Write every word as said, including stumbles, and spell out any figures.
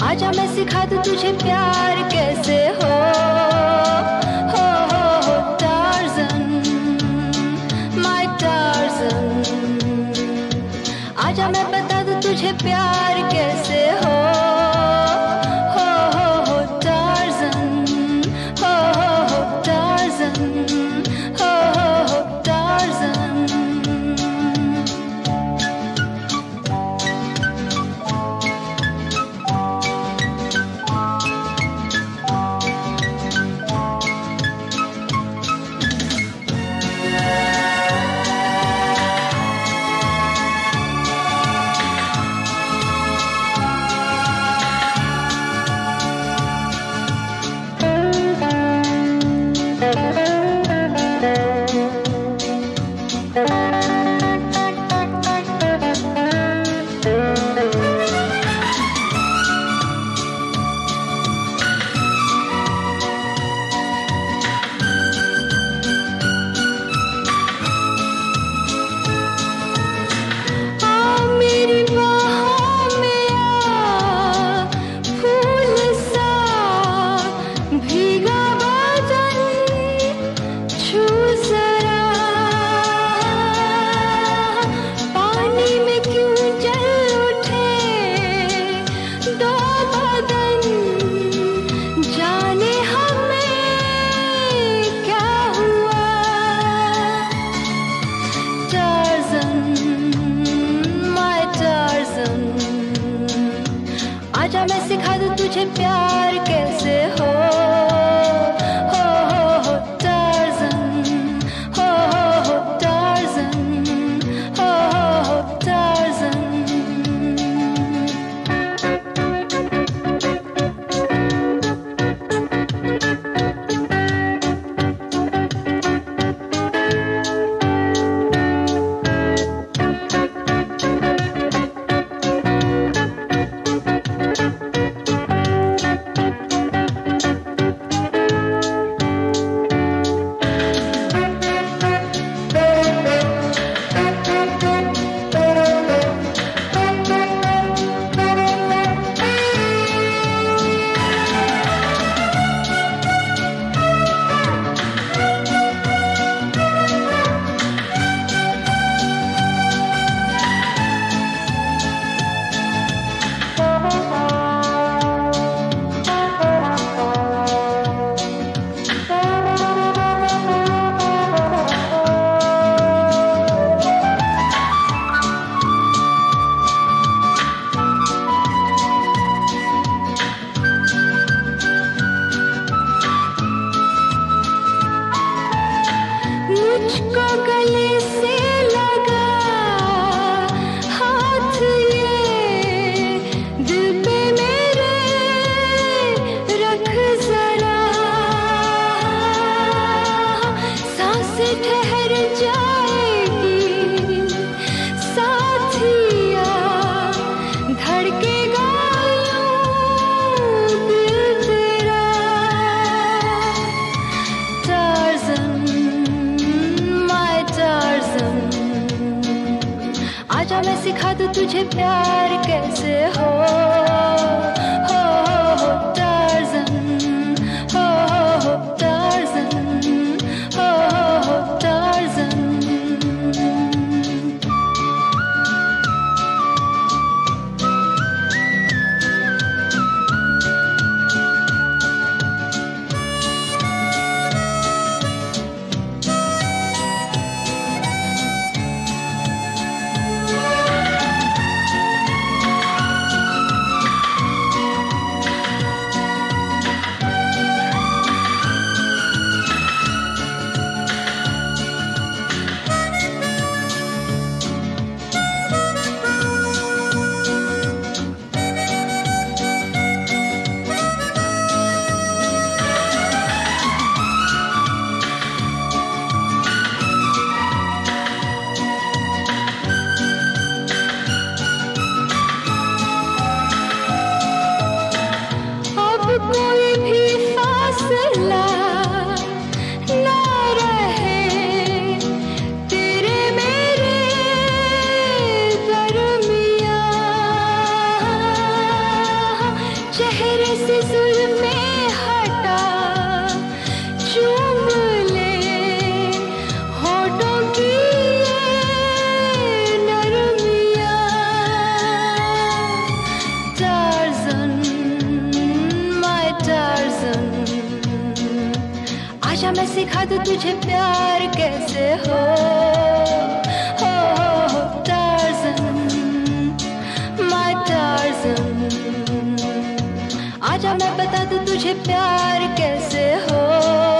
आजा मैं सिखा दूं तुझे प्यार कैसे हो, हो हो हो टार्ज़न, माय टार्ज़न। आजा मैं बता दूं तुझे प्यार कैसे हो, हो हो हो टार्ज़न, हो हो हो टार्ज़न, हो हो हो टार्ज़न। आजा मैं सिखा दूं तुझे प्यार कैसे हो, हो हो हो टार्ज़न, हो हो हो टार्ज़न, हो हो हो टार्ज़न। मुझको गले से लगा हाथ ये, दिल पे मेरे रख जरा, सांसें ठहर जाएगी साथिया, धड़केगा यूं दिल तेरा। टार्ज़न, आजा मैं सिखा दूं तुझे प्यार कैसे हो, हो हो हो टार्ज़न, हो हो हो टार्ज़न, हो हो हो टार्ज़न। तेरे से जुल्फ़े हटा, चूम ले होठों की ये नरमियाँ। टार्ज़न, माय टार्ज़न, आजा मैं सिखा दूँ तुझे प्यार कैसे हो। हो हो हो टार्ज़न, माय टार्ज़न, आजा मैं बता दूँ तुझे प्यार कैसे हो।